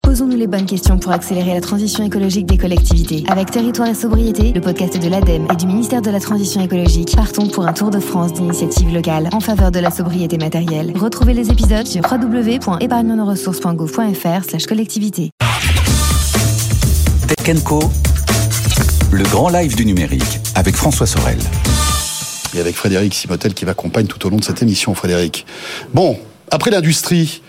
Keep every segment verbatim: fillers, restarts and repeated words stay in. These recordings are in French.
Posons-nous les bonnes questions pour accélérer la transition écologique des collectivités. Avec Territoire et Sobriété, le podcast de l'ADEME et du ministère de la Transition écologique, partons pour un tour de France d'initiatives locales en faveur de la sobriété matérielle. Retrouvez les épisodes sur w w w point épargne nos ressources point gouv point f r slash collectivité. Tech and Co, le grand live du numérique avec François Sorel. Et avec Frédéric Simotel qui m'accompagne tout au long de cette émission, Frédéric. Bon, après l'industrie,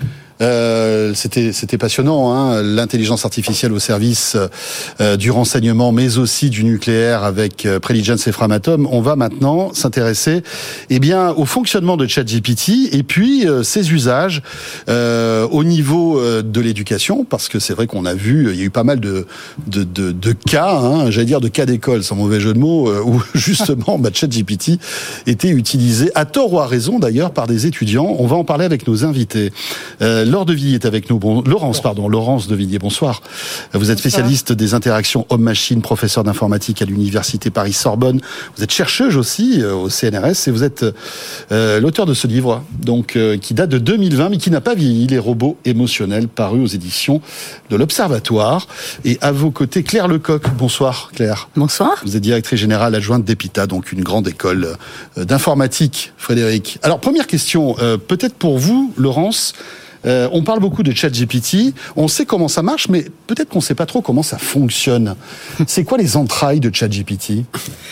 euh, c'était, c'était passionnant, hein, l'intelligence artificielle au service euh, du renseignement, mais aussi du nucléaire avec euh, Preligens et Framatome. On va maintenant s'intéresser, eh bien, au fonctionnement de ChatGPT et puis euh, ses usages euh, au niveau euh, de l'éducation, parce que c'est vrai qu'on a vu, il y a eu pas mal de de, de, de cas, hein, j'allais dire de cas d'école, sans mauvais jeu de mots, euh, où justement bah, ChatGPT était utilisé à tort ou à raison d'ailleurs par des étudiants. On va en parler avec nos invités. Euh, Laure Devilliers est avec nous. Bon, Laurence, pardon, Laurence Devilliers, bonsoir. Vous êtes spécialiste des interactions homme-machine, professeur d'informatique à l'université Paris-Sorbonne. Vous êtes chercheuse aussi euh, au C N R S et vous êtes euh, l'auteur de ce livre, donc euh, qui date de deux mille vingt, mais qui n'a pas vieilli, Les robots émotionnels, paru aux éditions de l'Observatoire. Et à vos côtés, Claire Lecoq. Bonsoir, Claire. Bonsoir. Vous êtes directrice générale adjointe d'EPITA, donc une grande école euh, d'informatique, Frédéric. Alors, première question, euh, peut-être pour vous, Laurence. Euh, on parle beaucoup de ChatGPT, on sait comment ça marche, mais peut-être qu'on ne sait pas trop comment ça fonctionne. C'est quoi les entrailles de ChatGPT ?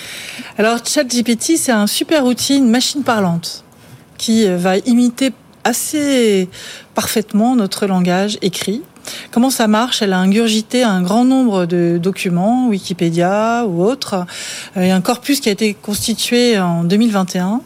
Alors ChatGPT, c'est un super outil, une machine parlante, qui va imiter assez parfaitement notre langage écrit. Comment ça marche ? Elle a ingurgité un grand nombre de documents, Wikipédia ou autres. Il y a un corpus qui a été constitué en deux mille vingt et un.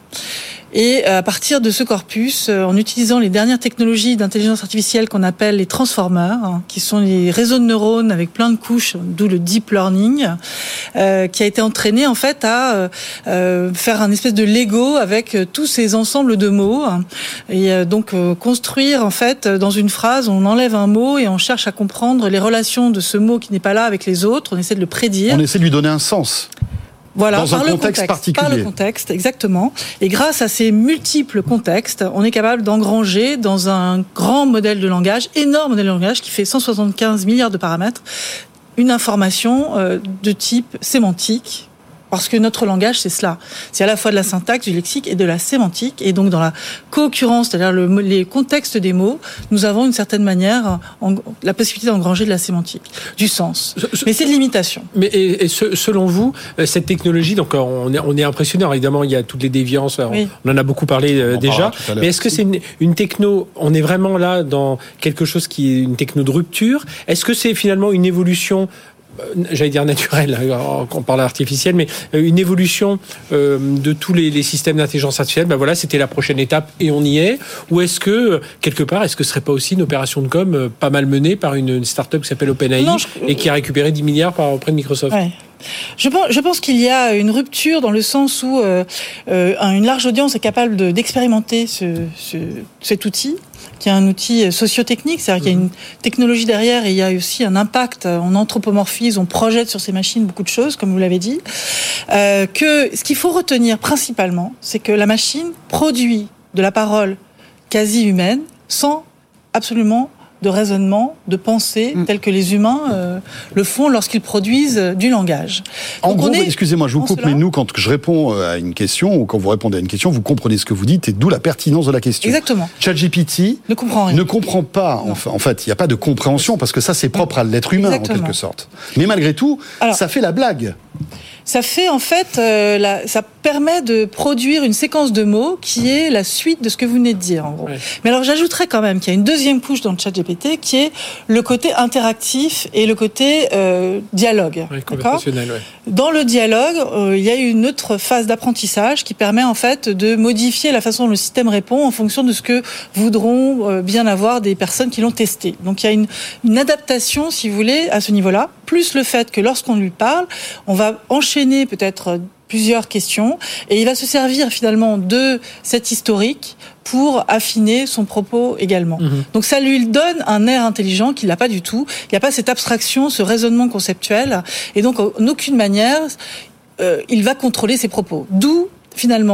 Et à partir de ce corpus, en utilisant les dernières technologies d'intelligence artificielle qu'on appelle les transformers, qui sont les réseaux de neurones avec plein de couches, d'où le deep learning, euh, qui a été entraîné en fait à euh, faire un espèce de Lego avec tous ces ensembles de mots, et euh, donc euh, construire en fait dans une phrase, on enlève un mot et on cherche à comprendre les relations de ce mot qui n'est pas là avec les autres. On essaie de le prédire. On essaie de lui donner un sens. Voilà, dans un par contexte, le contexte particulier. Par le contexte, exactement. Et grâce à ces multiples contextes, on est capable d'engranger dans un grand modèle de langage, énorme modèle de langage qui fait cent soixante-quinze milliards de paramètres, une information euh, de type sémantique. Parce que notre langage, c'est cela. C'est à la fois de la syntaxe, du lexique et de la sémantique. Et donc, dans la co-occurrence, c'est-à-dire le, les contextes des mots, nous avons d'une certaine manière en, la possibilité d'engranger de la sémantique, du sens. Ce, mais c'est de l'imitation. Mais et, et ce, selon vous, cette technologie, donc on est, on est impressionnant. Évidemment, il y a toutes les déviances. Oui. On en a beaucoup parlé euh, déjà. Mais est-ce que c'est une, une techno ? On est vraiment là dans quelque chose qui est une techno de rupture. Est-ce que c'est finalement une évolution ? J'allais dire naturelle, on parle artificielle, mais une évolution euh, de tous les, les systèmes d'intelligence artificielle. Ben voilà, c'était la prochaine étape et on y est. Ou est-ce que quelque part, est-ce que ce serait pas aussi une opération de com euh, pas mal menée par une, une start-up qui s'appelle OpenAI non, je... et qui a récupéré dix milliards par auprès de Microsoft? Ouais. Je pense, je pense qu'il y a une rupture dans le sens où euh, euh, une large audience est capable de, d'expérimenter ce, ce, cet outil, qui est un outil socio-technique, c'est-à-dire qu'il y a une technologie derrière et il y a aussi un impact, on anthropomorphise, on projette sur ces machines beaucoup de choses, comme vous l'avez dit. Euh, que ce qu'il faut retenir principalement, c'est que la machine produit de la parole quasi humaine sans absolument de raisonnement, de pensée, mmh. tel que les humains euh, le font lorsqu'ils produisent du langage. En Donc gros, on est, excusez-moi, je vous coupe, cela. mais nous, quand je réponds à une question, ou quand vous répondez à une question, vous comprenez ce que vous dites, et d'où la pertinence de la question. Exactement. ChatGPT ne comprend rien. Ne comprend pas, enfin, en fait, il n'y a pas de compréhension, parce que ça, c'est propre à l'être humain, Exactement. en quelque sorte. Mais malgré tout, Alors, ça fait la blague. Ça fait en fait, euh, la, ça permet de produire une séquence de mots qui est la suite de ce que vous venez de dire, en gros. Ouais. Mais alors, j'ajouterais quand même qu'il y a une deuxième couche dans le ChatGPT qui est le côté interactif et le côté euh, dialogue. Ouais, conversationnel, ouais. Dans le dialogue, euh, il y a une autre phase d'apprentissage qui permet en fait de modifier la façon dont le système répond en fonction de ce que voudront euh, bien avoir des personnes qui l'ont testé. Donc, il y a une, une adaptation, si vous voulez, à ce niveau-là, plus le fait que lorsqu'on lui parle, on va enchaîner peut-être plusieurs questions et il va se servir finalement de cet historique pour affiner son propos également. Mmh. Donc ça lui donne un air intelligent qu'il n'a pas du tout. Il n'y a pas cette abstraction, ce raisonnement conceptuel et donc en aucune manière euh, il va contrôler ses propos. D'où finalement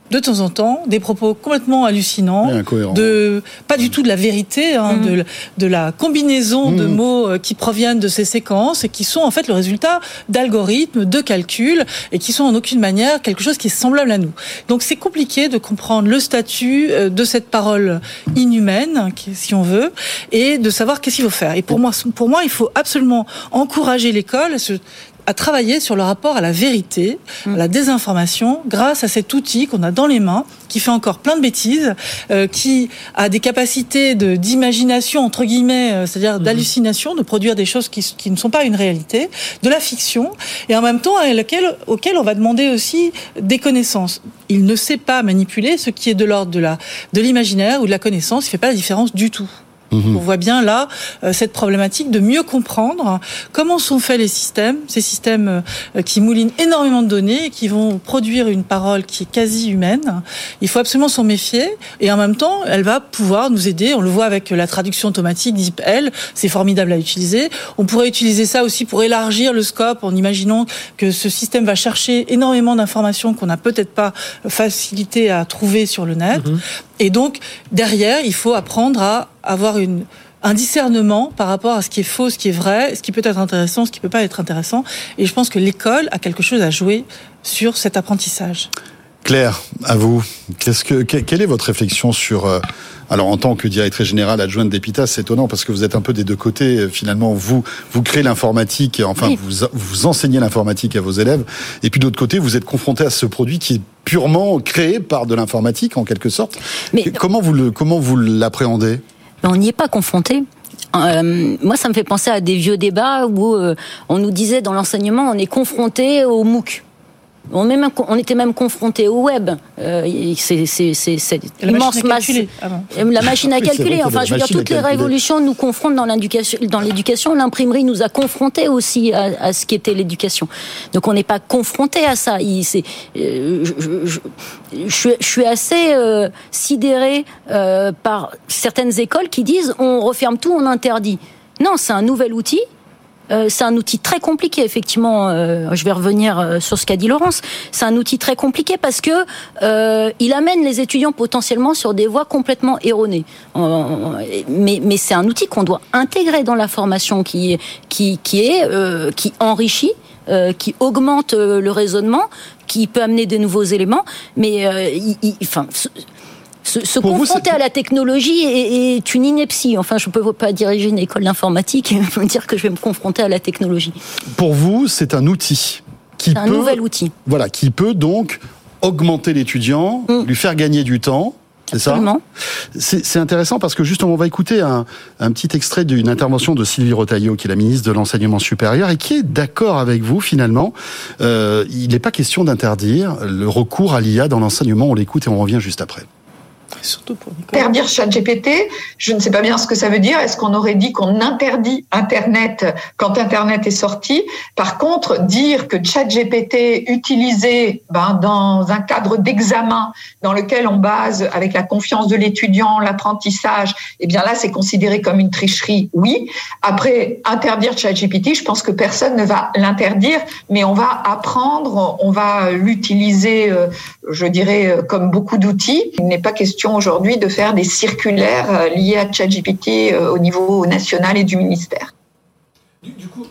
de temps en temps, des propos complètement hallucinants, de pas du tout de la vérité, hein, mmh. de, de la combinaison mmh. de mots qui proviennent de ces séquences et qui sont en fait le résultat d'algorithmes, de calculs et qui sont en aucune manière quelque chose qui est semblable à nous. Donc c'est compliqué de comprendre le statut de cette parole inhumaine, si on veut, et de savoir qu'est-ce qu'il faut faire. Et pour moi, pour moi, il faut absolument encourager l'école à se à travailler sur le rapport à la vérité, à la désinformation, grâce à cet outil qu'on a dans les mains, qui fait encore plein de bêtises, euh, qui a des capacités de, d'imagination, entre guillemets, euh, c'est-à-dire mmh. d'hallucination, de produire des choses qui, qui ne sont pas une réalité, de la fiction, et en même temps à laquelle, auquel on va demander aussi des connaissances. Il ne sait pas manipuler ce qui est de l'ordre de, la, de l'imaginaire ou de la connaissance, il ne fait pas la différence du tout. Mmh. On voit bien là euh, cette problématique de mieux comprendre comment sont faits les systèmes, ces systèmes euh, qui moulinent énormément de données et qui vont produire une parole qui est quasi humaine. Il faut absolument s'en méfier et en même temps, elle va pouvoir nous aider. On le voit avec la traduction automatique DeepL, c'est formidable à utiliser. On pourrait utiliser ça aussi pour élargir le scope en imaginant que ce système va chercher énormément d'informations qu'on n'a peut-être pas facilité à trouver sur le net. Mmh. Et donc, derrière, il faut apprendre à avoir une, un discernement par rapport à ce qui est faux, ce qui est vrai, ce qui peut être intéressant, ce qui peut pas être intéressant. Et je pense que l'école a quelque chose à jouer sur cet apprentissage. Claire, à vous. Qu'est-ce que, quelle est votre réflexion sur... Euh, alors, en tant que directrice générale adjointe d'Epitas, c'est étonnant parce que vous êtes un peu des deux côtés. Finalement, vous, vous créez l'informatique, enfin, oui. vous, vous enseignez l'informatique à vos élèves. Et puis, d'autre côté, vous êtes confronté à ce produit qui est purement créé par de l'informatique, en quelque sorte. Mais comment vous le, comment vous l'appréhendez ? On n'y est pas confronté. Euh, moi, ça me fait penser à des vieux débats où euh, on nous disait dans l'enseignement, on est confronté au MOOC. On, même, on était même confronté au web. Euh, c'est, c'est, c'est, c'est immense masse. Ah la machine à calculer. Oui, enfin, je veux dire, toutes les révolutions nous confrontent dans l'éducation. Dans l'éducation, l'imprimerie nous a confrontés aussi à, à ce qu'était l'éducation. Donc, on n'est pas confronté à ça. Il, c'est, euh, je, je, je, je suis assez euh, sidérée euh, par certaines écoles qui disent on referme tout, on interdit. Non, c'est un nouvel outil. Euh, c'est un outil très compliqué, effectivement. Euh, je vais revenir euh, sur ce qu'a dit Laurence. C'est un outil très compliqué parce que euh, il amène les étudiants potentiellement sur des voies complètement erronées. Euh, mais, mais c'est un outil qu'on doit intégrer dans la formation, qui qui qui est euh, qui enrichit, euh, qui augmente euh, le raisonnement, qui peut amener de nouveaux éléments. Mais euh, il, il, enfin. Se, se confronter vous, à la technologie est, est une ineptie. Enfin, je ne peux pas diriger une école d'informatique et dire que je vais me confronter à la technologie. Pour vous, c'est un outil qui c'est peut, un nouvel outil. Voilà, qui peut donc augmenter l'étudiant, mmh. lui faire gagner du temps. C'est Absolument. ça c'est, c'est intéressant parce que justement, on va écouter un, un petit extrait d'une intervention de Sylvie Retailleau, qui est la ministre de l'Enseignement supérieur, et qui est d'accord avec vous, finalement. Euh, il n'est pas question d'interdire le recours à l'I A dans l'enseignement. On l'écoute et on revient juste après. Surtout pour interdire ChatGPT, je ne sais pas bien ce que ça veut dire. Est-ce qu'on aurait dit qu'on interdit Internet quand Internet est sorti ? Par contre, dire que ChatGPT utilisé ben, dans un cadre d'examen dans lequel on base avec la confiance de l'étudiant l'apprentissage, eh bien là c'est considéré comme une tricherie. Oui. Après, interdire ChatGPT, je pense que personne ne va l'interdire, mais on va apprendre, on va l'utiliser, je dirais, comme beaucoup d'outils. Il n'est pas question aujourd'hui de faire des circulaires liés à ChatGPT au niveau national et du ministère. Du coup,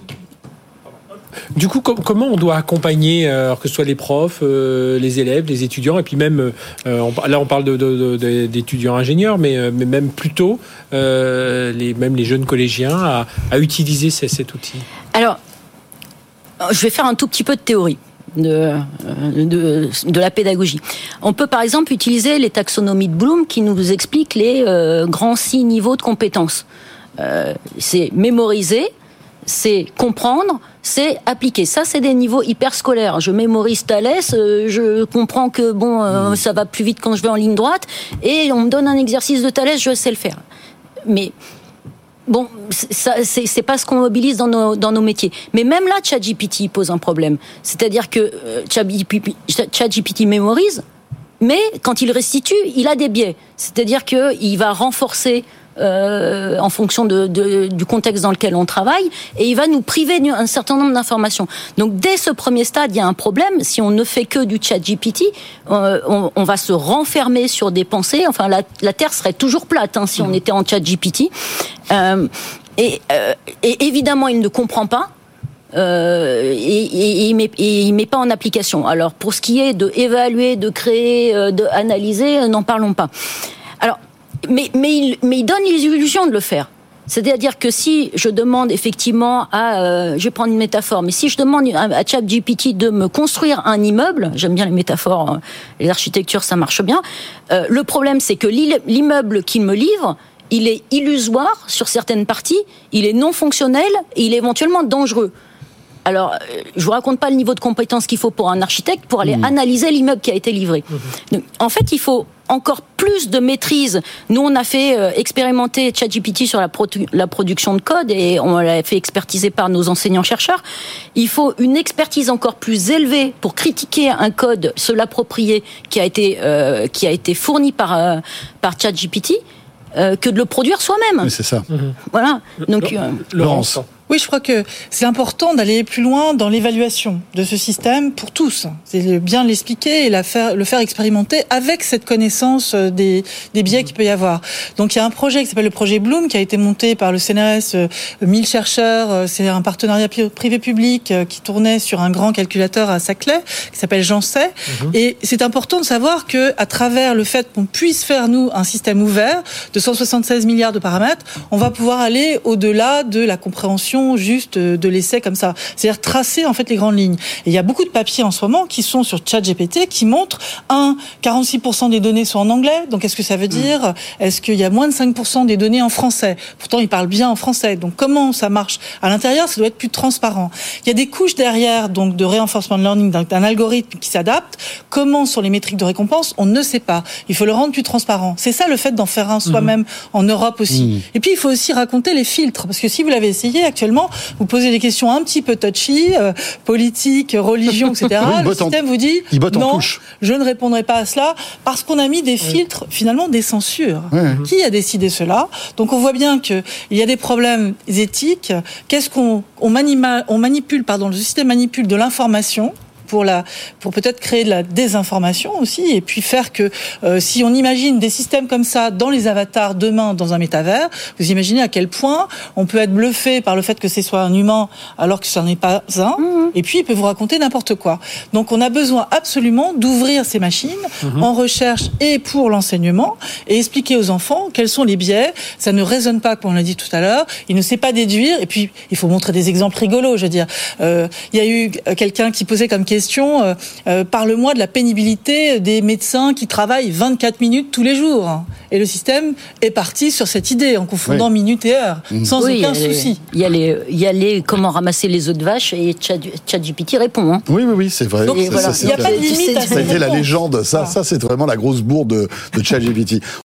du coup com- comment on doit accompagner, euh, que ce soit les profs, euh, les élèves, les étudiants, et puis même, euh, on, là on parle de, de, de, de, d'étudiants ingénieurs, mais, euh, mais même plutôt, euh, les, même les jeunes collégiens, à, à utiliser ces, cet outil ? Alors, je vais faire un tout petit peu de théorie. De, de, de la pédagogie. On peut par exemple utiliser les taxonomies de Bloom qui nous expliquent les euh, grands six niveaux de compétences. Euh, c'est mémoriser, c'est comprendre, c'est appliquer. Ça, c'est des niveaux hyper scolaires. Je mémorise Thalès, euh, je comprends que bon, euh, ça va plus vite quand je vais en ligne droite, et on me donne un exercice de Thalès, je sais le faire. Mais bon, ça, c'est, c'est pas ce qu'on mobilise dans nos, dans nos métiers. Mais même là, ChatGPT pose un problème. C'est-à-dire que euh, ChatGPT, ChatGPT mémorise, mais quand il restitue, il a des biais. C'est-à-dire qu'il va renforcer euh, en fonction de, de, du contexte dans lequel on travaille, et il va nous priver d'un certain nombre d'informations. Donc dès ce premier stade, il y a un problème. Si on ne fait que du ChatGPT, euh, on, on va se renfermer sur des pensées. Enfin, la, la Terre serait toujours plate hein, si on était en ChatGPT. Euh, et, euh, et évidemment, il ne comprend pas. Euh, et, et, et, il met, et il met pas en application. Alors pour ce qui est de évaluer, de créer, euh, de analyser, euh, n'en parlons pas. Alors, mais mais il, mais il donne l'illusion de le faire. C'est-à-dire que si je demande effectivement à, euh, je vais prendre une métaphore, mais si je demande à ChatGPT de me construire un immeuble, j'aime bien les métaphores, hein, les architectures, ça marche bien. Euh, le problème, c'est que l'immeuble qu'il me livre, il est illusoire sur certaines parties, il est non fonctionnel et il est éventuellement dangereux. Alors, je vous raconte pas le niveau de compétence qu'il faut pour un architecte pour aller mmh. analyser l'immeuble qui a été livré. Mmh. Donc, en fait, il faut encore plus de maîtrise. Nous, on a fait euh, expérimenter ChatGPT sur la, produ- la production de code et on l'a fait expertiser par nos enseignants-chercheurs. Il faut une expertise encore plus élevée pour critiquer un code, se l'approprier, qui a été euh, qui a été fourni par euh, par ChatGPT, euh, que de le produire soi-même. Oui, c'est ça. Mmh. Voilà. Donc, euh, Laurence. Oui, je crois que c'est important d'aller plus loin dans l'évaluation de ce système pour tous. C'est bien l'expliquer et la faire, le faire expérimenter avec cette connaissance des, des biais qu'il peut y avoir. Donc, il y a un projet qui s'appelle le projet Bloom, qui a été monté par le C N R S, mille chercheurs. C'est un partenariat privé-public qui tournait sur un grand calculateur à Saclay, qui s'appelle Jancet. Mmh. Et c'est important de savoir que, à travers le fait qu'on puisse faire, nous, un système ouvert de cent soixante-seize milliards de paramètres, on va pouvoir aller au-delà de la compréhension juste de l'essai comme ça. C'est-à-dire tracer en fait les grandes lignes. Et il y a beaucoup de papiers en ce moment qui sont sur ChatGPT qui montrent, un, quarante-six pour cent des données sont en anglais. Donc qu'est-ce que ça veut dire ? mmh. Est-ce qu'il y a moins de cinq pour cent des données en français ? Pourtant, ils parlent bien en français. Donc comment ça marche ? À l'intérieur, ça doit être plus transparent. Il y a des couches derrière donc de reinforcement learning, d'un, d'un algorithme qui s'adapte. Comment sont les métriques de récompense ? On ne sait pas. Il faut le rendre plus transparent. C'est ça le fait d'en faire un soi-même mmh. en Europe aussi. Mmh. Et puis, il faut aussi raconter les filtres. Parce que si vous l'avez essayé actuellement, vous posez des questions un petit peu touchy, euh, politique, religion, et cetera. Le système en, vous dit non, je ne répondrai pas à cela parce qu'on a mis des filtres, oui. finalement des censures. Oui. Qui a décidé cela ? Donc on voit bien qu'il y a des problèmes éthiques. Qu'est-ce qu'on on manima, on manipule, pardon, le système manipule de l'information. Pour, la, pour peut-être créer de la désinformation aussi, et puis faire que euh, si on imagine des systèmes comme ça dans les avatars demain dans un métavers, vous imaginez à quel point on peut être bluffé par le fait que ce soit un humain alors que ce n'est pas un, mmh. et puis il peut vous raconter n'importe quoi. Donc on a besoin absolument d'ouvrir ces machines mmh. en recherche et pour l'enseignement, et expliquer aux enfants quels sont les biais. Ça ne résonne pas, comme on l'a dit tout à l'heure, il ne sait pas déduire, et puis il faut montrer des exemples rigolos, je veux dire. Euh, il y a eu quelqu'un qui posait comme question Question, euh, euh, parle-moi de la pénibilité des médecins qui travaillent vingt-quatre minutes tous les jours. Et le système est parti sur cette idée, en confondant oui. minutes et heures, mmh. sans oui, aucun souci. Il y a les, il y a les comment ramasser les œufs de vache, et ChatGPT répond. Hein. Oui, oui, oui, c'est vrai. Donc, c'est, voilà. c'est, il n'y a pas de limite à ça a été la légende. Ça, ça, c'est vraiment la grosse bourde de, de ChatGPT.